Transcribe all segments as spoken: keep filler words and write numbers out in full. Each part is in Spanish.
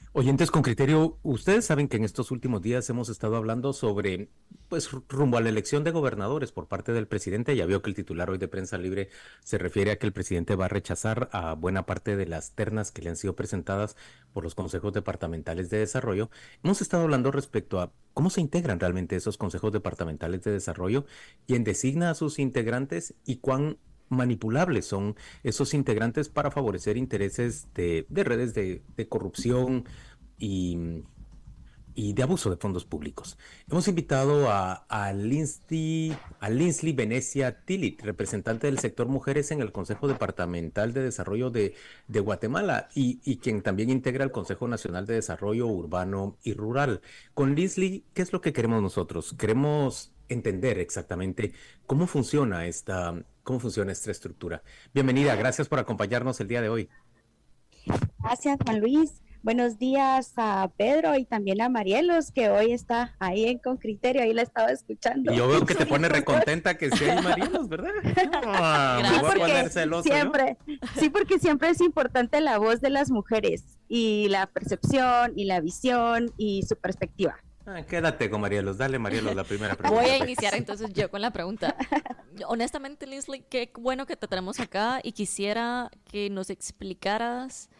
Oyentes con criterio, ustedes saben que en estos últimos días hemos estado hablando sobre, pues, rumbo a la elección de gobernadores por parte del presidente. Ya vio que el titular hoy de Prensa Libre se refiere a que el presidente va a rechazar a buena parte de las ternas que le han sido presentadas por los consejos departamentales de desarrollo. Hemos estado hablando respecto a cómo se integran realmente esos consejos departamentales de desarrollo, quién designa a sus integrantes y cuán manipulables son esos integrantes para favorecer intereses de, de redes de, de corrupción y, y de abuso de fondos públicos. Hemos invitado a, a Lindsay, a Lindsay Venecia Tilit, representante del sector mujeres en el Consejo Departamental de Desarrollo de, de Guatemala y, y quien también integra el Consejo Nacional de Desarrollo Urbano y Rural. Con Lindsay, ¿qué es lo que queremos nosotros? Queremos entender exactamente cómo funciona esta, cómo funciona esta estructura. Bienvenida, gracias por acompañarnos el día de hoy. Gracias, Juan Luis. Buenos días a Pedro y también a Marielos, que hoy está ahí en Con Criterio, ahí la estaba escuchando. Y yo veo que te pone recontenta que sí hay Marielos, ¿verdad? Ah, me voy a poner celoso siempre, yo. Sí, porque siempre es importante la voz de las mujeres y la percepción y la visión y su perspectiva. Ah, quédate con Marielos, dale Marielos la primera pregunta. Voy a iniciar entonces yo con la pregunta. Honestamente, Lindsay, qué bueno que te tenemos acá y quisiera que nos explicaras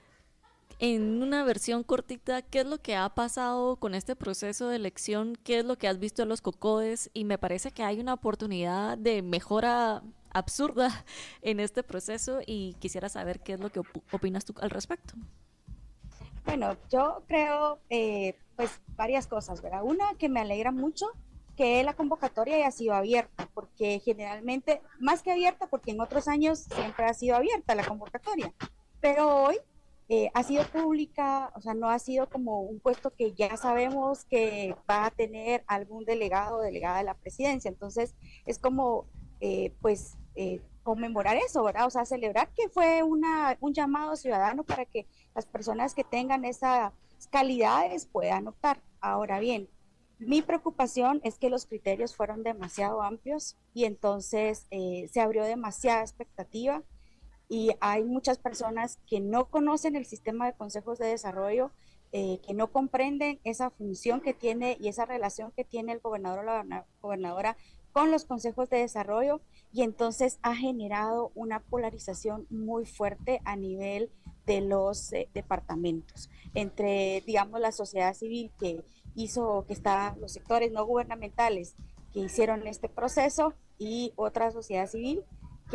en una versión cortita qué es lo que ha pasado con este proceso de elección, qué es lo que has visto en los COCODES, y me parece que hay una oportunidad de mejora absurda en este proceso y quisiera saber qué es lo que op- opinas tú al respecto. Bueno, yo creo eh, pues varias cosas, ¿verdad? Una, que me alegra mucho que la convocatoria haya sido abierta, porque generalmente, más que abierta, porque en otros años siempre ha sido abierta la convocatoria, pero hoy eh, ha sido pública, o sea, no ha sido como un puesto que ya sabemos que va a tener algún delegado o delegada de la presidencia, entonces es como, eh, pues, eh, conmemorar eso, ¿verdad? O sea, celebrar que fue una, un llamado ciudadano para que las personas que tengan esas calidades puedan optar. Ahora bien, mi preocupación es que los criterios fueron demasiado amplios y entonces eh, se abrió demasiada expectativa y hay muchas personas que no conocen el sistema de consejos de desarrollo, eh, que no comprenden esa función que tiene y esa relación que tiene el gobernador o la gobernadora con los consejos de desarrollo, y entonces ha generado una polarización muy fuerte a nivel de los eh, departamentos, entre, digamos, la sociedad civil que hizo, que está, los sectores no gubernamentales que hicieron este proceso y otra sociedad civil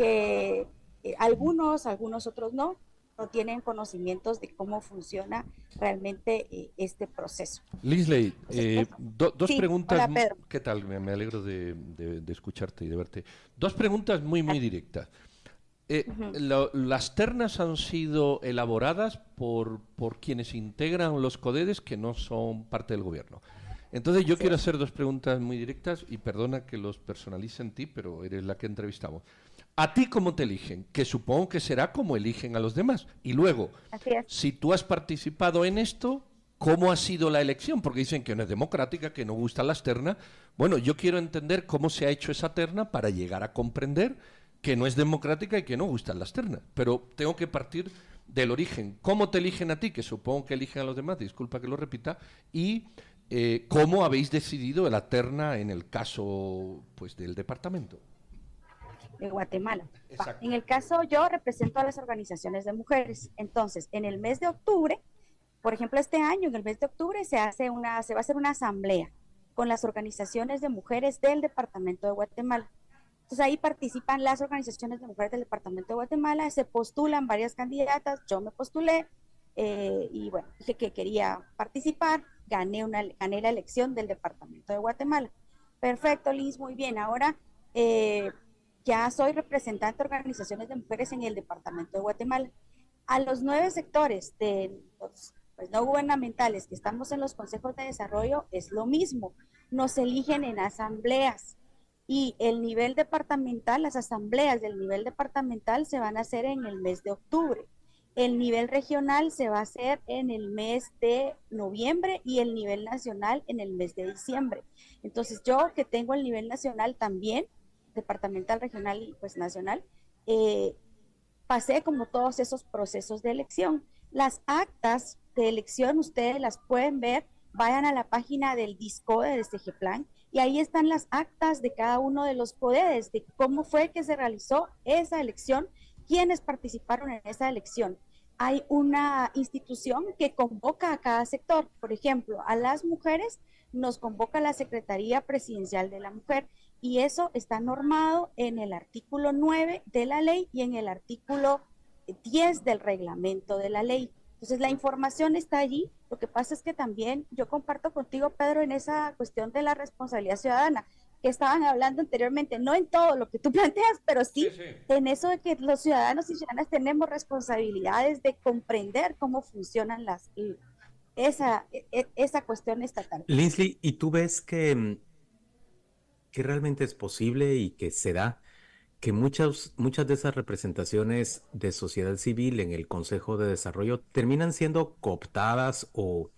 que eh, algunos, algunos otros no, no tienen conocimientos de cómo funciona realmente eh, este proceso. Lindsay, eh, do, dos sí, preguntas. Hola, Pedro. ¿Qué tal? Me, me alegro de, de, de escucharte y de verte. Dos preguntas muy, muy directas. Eh, uh-huh. lo, ¿Las ternas han sido elaboradas por, por quienes integran los CODEDES que no son parte del gobierno? Entonces yo sí. quiero hacer dos preguntas muy directas y perdona que los personalice en ti, pero eres la que entrevistamos. ¿A ti cómo te eligen? Que supongo que será como eligen a los demás. Y luego, si tú has participado en esto, ¿cómo ha sido la elección? Porque dicen que no es democrática, que no gustan las ternas. Bueno, yo quiero entender cómo se ha hecho esa terna para llegar a comprender que no es democrática y que no gustan las ternas. Pero tengo que partir del origen. ¿Cómo te eligen a ti? Que supongo que eligen a los demás, disculpa que lo repita. Y eh, ¿cómo habéis decidido la terna en el caso, pues, del departamento? De Guatemala. En el caso, yo represento a las organizaciones de mujeres. Entonces, en el mes de octubre, por ejemplo, este año, en el mes de octubre, se hace una, se va a hacer una asamblea con las organizaciones de mujeres del departamento de Guatemala. Entonces, ahí participan las organizaciones de mujeres del departamento de Guatemala, se postulan varias candidatas, yo me postulé, eh, y bueno, dije que quería participar, gané, una, gané la elección del departamento de Guatemala. Perfecto, Liz, muy bien. Ahora, eh, ya soy representante de organizaciones de mujeres en el departamento de Guatemala. A los nueve sectores de los pues, no gubernamentales que estamos en los consejos de desarrollo es lo mismo. Nos eligen en asambleas y el nivel departamental, las asambleas del nivel departamental se van a hacer en el mes de octubre. El nivel regional se va a hacer en el mes de noviembre y el nivel nacional en el mes de diciembre. Entonces yo que tengo el nivel nacional también, departamental, regional y pues nacional, eh, pasé como todos esos procesos de elección. Las actas de elección ustedes las pueden ver, vayan a la página del DISCODE de CEGEPLAN y ahí están las actas de cada uno de los CODEDES, de cómo fue que se realizó esa elección, quiénes participaron en esa elección. Hay una institución que convoca a cada sector, por ejemplo, a las mujeres nos convoca la Secretaría Presidencial de la Mujer y eso está normado en el artículo nueve de la ley y en el artículo diez del reglamento de la ley. Entonces la información está allí, lo que pasa es que también yo comparto contigo, Pedro, en esa cuestión de la responsabilidad ciudadana, que estaban hablando anteriormente, no en todo lo que tú planteas, pero sí, sí, sí. en eso de que los ciudadanos y ciudadanas tenemos responsabilidades de comprender cómo funcionan las esa, esa cuestión estatal. Linsley, ¿y tú ves que, que realmente es posible y que se da que muchas, muchas de esas representaciones de sociedad civil en el Consejo de Desarrollo terminan siendo cooptadas o,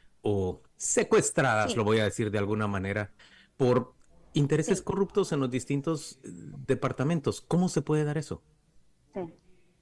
o secuestradas, sí. lo voy a decir de alguna manera, por intereses sí. corruptos en los distintos departamentos? ¿Cómo se puede dar eso? Sí,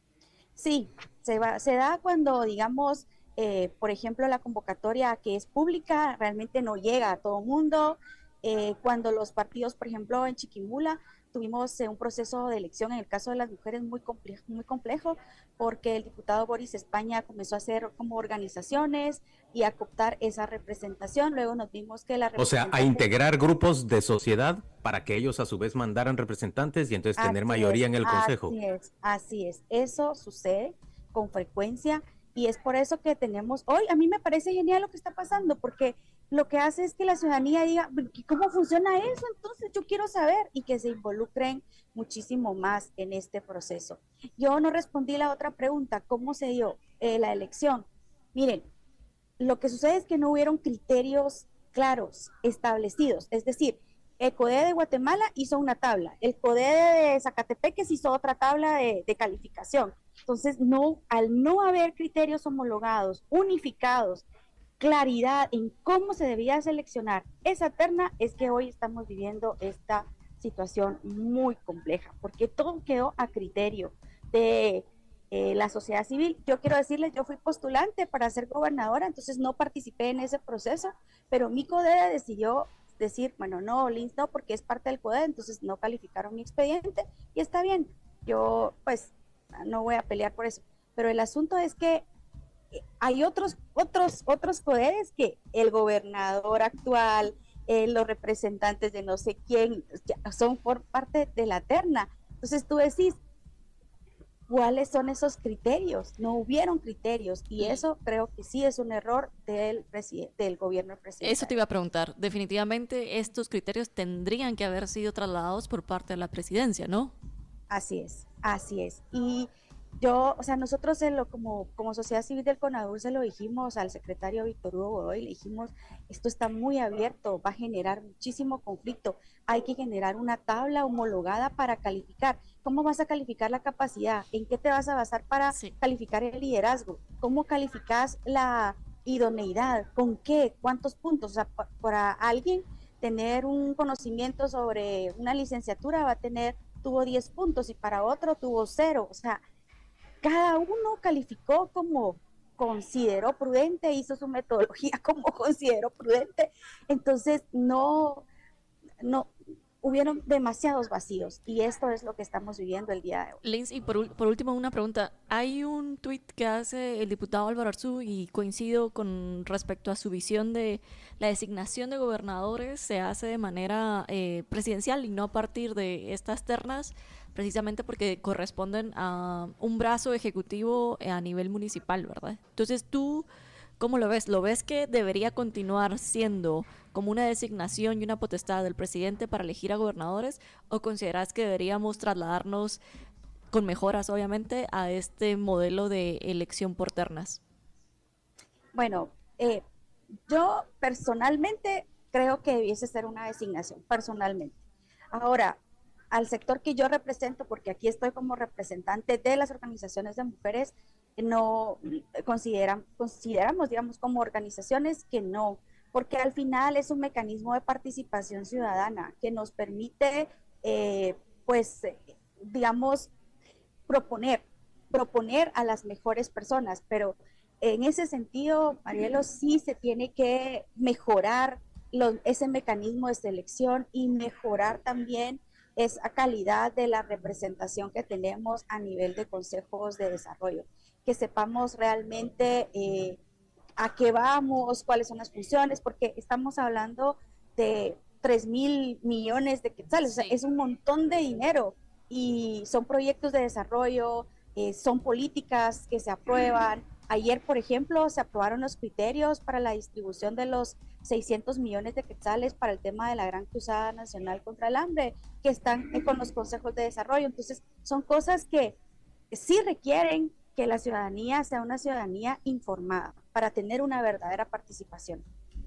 sí se, va, se da cuando, digamos, eh, por ejemplo, la convocatoria que es pública realmente no llega a todo mundo, eh, cuando los partidos, por ejemplo, en Chiquimula, tuvimos eh, un proceso de elección en el caso de las mujeres muy complejo, muy complejo, porque el diputado Boris España comenzó a hacer como organizaciones y a cooptar esa representación. Luego nos vimos que la O sea, a integrar grupos de sociedad para que ellos a su vez mandaran representantes y entonces tener así mayoría es, en el consejo. Así es, así es. Eso sucede con frecuencia y es por eso que tenemos hoy, a mí me parece genial lo que está pasando, porque lo que hace es que la ciudadanía diga, ¿cómo funciona eso? Entonces yo quiero saber y que se involucren muchísimo más en este proceso. Yo no respondí la otra pregunta, ¿cómo se dio eh, la elección? Miren, lo que sucede es que no hubieron criterios claros, establecidos, es decir, el CODEDE de Guatemala hizo una tabla, el CODEDE de Zacatepeques hizo otra tabla de, de calificación. Entonces, no, al no haber criterios homologados, unificados, claridad en cómo se debía seleccionar esa terna, es que hoy estamos viviendo esta situación muy compleja, porque todo quedó a criterio de eh, la sociedad civil. Yo quiero decirles, yo fui postulante para ser gobernadora, entonces no participé en ese proceso, pero mi CODEDE decidió decir, bueno, no, Lins no, porque es parte del CODEDE, entonces no calificaron mi expediente, y está bien, yo pues no voy a pelear por eso, pero el asunto es que hay otros, otros, otros poderes que el gobernador actual, eh, los representantes de no sé quién, son por parte de la terna. Entonces tú decís, ¿cuáles son esos criterios? No hubieron criterios y eso creo que sí es un error del, del gobierno presidencial. Eso te iba a preguntar. Definitivamente estos criterios tendrían que haber sido trasladados por parte de la presidencia, ¿no? Así es, así es. Y yo, o sea, nosotros en lo, como, como sociedad civil del CONADUR se lo dijimos al secretario Víctor Hugo Godoy, le dijimos, esto está muy abierto, va a generar muchísimo conflicto, hay que generar una tabla homologada para calificar. ¿Cómo vas a calificar la capacidad? ¿En qué te vas a basar para sí. calificar el liderazgo? ¿Cómo calificas la idoneidad? ¿Con qué? ¿Cuántos puntos? O sea, para alguien tener un conocimiento sobre una licenciatura va a tener, tuvo diez puntos y para otro tuvo cero, o sea, cada uno calificó como consideró prudente, hizo su metodología como consideró prudente, entonces no, no, hubieron demasiados vacíos y esto es lo que estamos viviendo el día de hoy. Lins, y por, por último una pregunta, hay un tuit que hace el diputado Álvaro Arzú y coincido con respecto a su visión de la designación de gobernadores se hace de manera eh, presidencial y no a partir de estas ternas, precisamente porque corresponden a un brazo ejecutivo a nivel municipal, ¿verdad? Entonces, ¿tú cómo lo ves? ¿Lo ves que debería continuar siendo como una designación y una potestad del presidente para elegir a gobernadores? ¿O consideras que deberíamos trasladarnos, con mejoras obviamente, a este modelo de elección por ternas? Bueno, eh, yo personalmente creo que debiese ser una designación, personalmente. Ahora, al sector que yo represento, porque aquí estoy como representante de las organizaciones de mujeres, no consideran, consideramos, digamos, como organizaciones que no, porque al final es un mecanismo de participación ciudadana que nos permite, eh, pues, eh, digamos, proponer, proponer a las mejores personas, pero en ese sentido, Marielo, sí se tiene que mejorar los, ese mecanismo de selección y mejorar también esa calidad de la representación que tenemos a nivel de consejos de desarrollo, que sepamos realmente eh, a qué vamos, cuáles son las funciones, porque estamos hablando de tres mil millones de quetzales, sí. O sea, es un montón de dinero y son proyectos de desarrollo, eh, son políticas que se aprueban. Ayer, por ejemplo, se aprobaron los criterios para la distribución de los seiscientos millones de quetzales para el tema de la Gran Cruzada Nacional contra el Hambre, que están con los consejos de desarrollo. Entonces, son cosas que sí requieren que la ciudadanía sea una ciudadanía informada para tener una verdadera participación.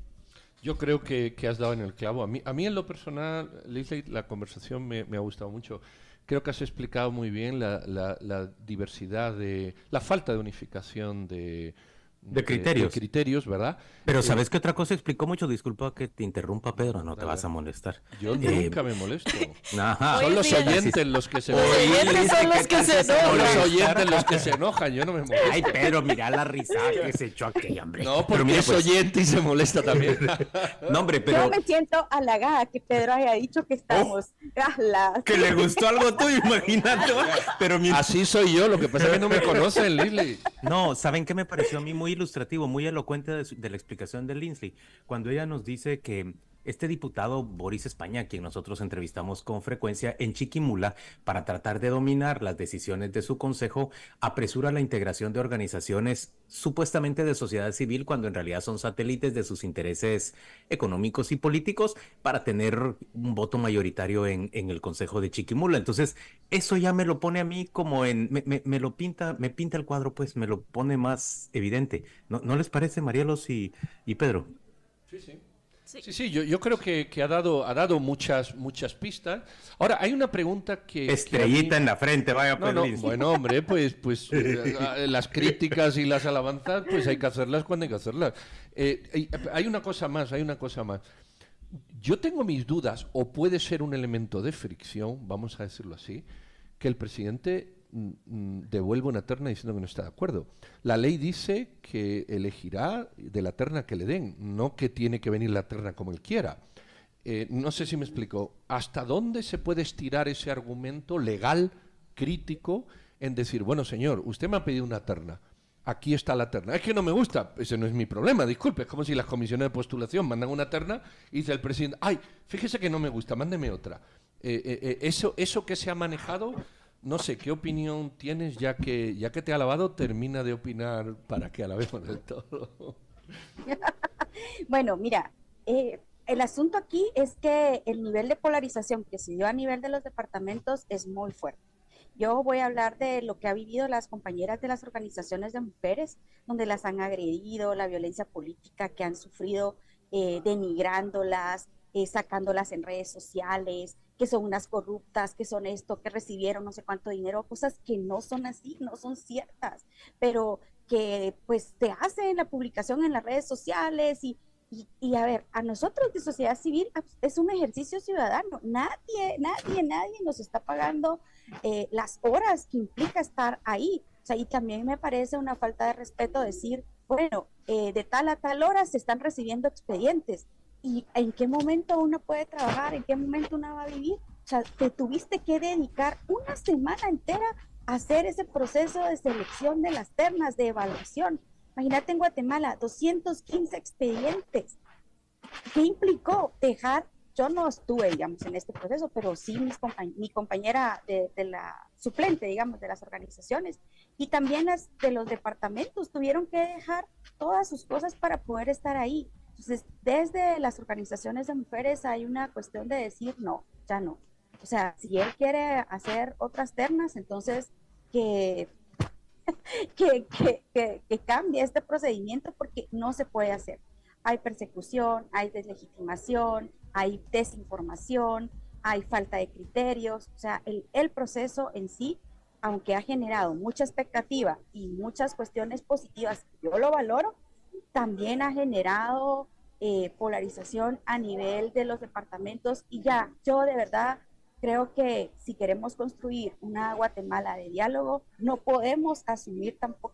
Yo creo que, que has dado en el clavo. A mí, a mí en lo personal, Leslie, la conversación me, me ha gustado mucho. Creo que has explicado muy bien la, la, la diversidad de... la falta de unificación de... De criterios. De, de criterios, ¿verdad? Pero eh, ¿sabes qué otra cosa explicó mucho? Disculpa que te interrumpa, Pedro, no te vas a molestar. Yo eh, nunca me molesto. Ajá. Son los oyentes los que se enojan. Son los que se enojan. Son los oyentes los que se enojan, yo no me molesto. Ay, Pedro, mira la risa que se echó aquella, hombre. No, porque mira, es pues... oyente y se molesta también. No, hombre, pero... Yo me siento halagada que Pedro haya dicho que estamos... Oh, que le gustó algo tuyo, imagínate. Pero mi... Así soy yo, lo que pasa es que no me conocen, Leslie. No, ¿saben qué me pareció a mí muy ilustrativo, muy elocuente de, su, de la explicación de Lindsay? Cuando ella nos dice que este diputado Boris España, quien nosotros entrevistamos con frecuencia en Chiquimula para tratar de dominar las decisiones de su consejo, apresura la integración de organizaciones supuestamente de sociedad civil cuando en realidad son satélites de sus intereses económicos y políticos para tener un voto mayoritario en, en el consejo de Chiquimula. Entonces, eso ya me lo pone a mí como en, me, me, me lo pinta, me pinta el cuadro, pues me lo pone más evidente. ¿No, no les parece, Marielos y, y Pedro? Sí, sí. Sí, sí, sí yo, yo creo que, que ha dado, ha dado muchas, muchas pistas. Ahora, hay una pregunta que... Estrellita que mí... en la frente, vaya. No, no, bueno, hombre, pues, pues eh, las críticas y las alabanzas, pues hay que hacerlas cuando hay que hacerlas. Eh, hay una cosa más, hay una cosa más. Yo tengo mis dudas, o puede ser un elemento de fricción, vamos a decirlo así, que el presidente devuelve una terna diciendo que no está de acuerdo. La ley dice que elegirá de la terna que le den, no que tiene que venir la terna como él quiera. Eh, no sé si me explico. ¿Hasta dónde se puede estirar ese argumento legal, crítico, en decir, bueno, señor, usted me ha pedido una terna, aquí está la terna? Es que no me gusta, ese no es mi problema, disculpe. Es como si las comisiones de postulación mandan una terna y dice el presidente, ay, fíjese que no me gusta, mándeme otra. Eh, eh, eh, eso, eso que se ha manejado... No sé, ¿qué opinión tienes? Ya que ya que te ha alabado, termina de opinar para que alabemos del todo. Bueno, mira, eh, el asunto aquí es que el nivel de polarización que se dio a nivel de los departamentos es muy fuerte. Yo voy a hablar de lo que ha vivido las compañeras de las organizaciones de mujeres, donde las han agredido, la violencia política que han sufrido, eh, denigrándolas, eh, sacándolas en redes sociales, que son unas corruptas, que son esto, que recibieron no sé cuánto dinero, cosas que no son así, no son ciertas, pero que pues se hacen la publicación en las redes sociales y, y, y a ver, a nosotros de sociedad civil es un ejercicio ciudadano, nadie, nadie, nadie nos está pagando eh, las horas que implica estar ahí, o sea, y también me parece una falta de respeto decir, bueno, eh, de tal a tal hora se están recibiendo expedientes. ¿Y en qué momento uno puede trabajar? ¿En qué momento uno va a vivir? O sea, te tuviste que dedicar una semana entera a hacer ese proceso de selección de las ternas, de evaluación. Imagínate en Guatemala, doscientos quince expedientes. ¿Qué implicó dejar? Yo no estuve, digamos, en este proceso, pero sí mis compañ mi compañera de, de la suplente, digamos, de las organizaciones, y también las de los departamentos tuvieron que dejar todas sus cosas para poder estar ahí. Entonces, desde las organizaciones de mujeres hay una cuestión de decir no, ya no. O sea, si él quiere hacer otras ternas, entonces que, que, que, que, que cambie este procedimiento porque no se puede hacer. Hay persecución, hay deslegitimación, hay desinformación, hay falta de criterios. O sea, el, el proceso en sí, aunque ha generado mucha expectativa y muchas cuestiones positivas, yo lo valoro, también ha generado eh, polarización a nivel de los departamentos y ya, yo de verdad creo que si queremos construir una Guatemala de diálogo, no podemos asumir tampoco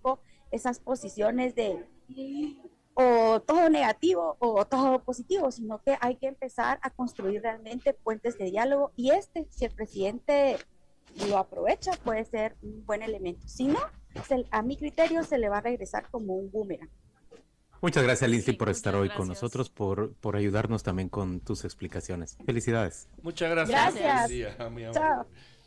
esas posiciones de o todo negativo o todo positivo, sino que hay que empezar a construir realmente puentes de diálogo, y este, si el presidente lo aprovecha, puede ser un buen elemento. Si no, se, a mi criterio se le va a regresar como un boomerang. Muchas gracias, Lindsay, Sí, por estar muchas hoy gracias. con nosotros, por, por ayudarnos también con tus explicaciones. Felicidades. Muchas gracias. Gracias. Buen día, mi amor. Chao.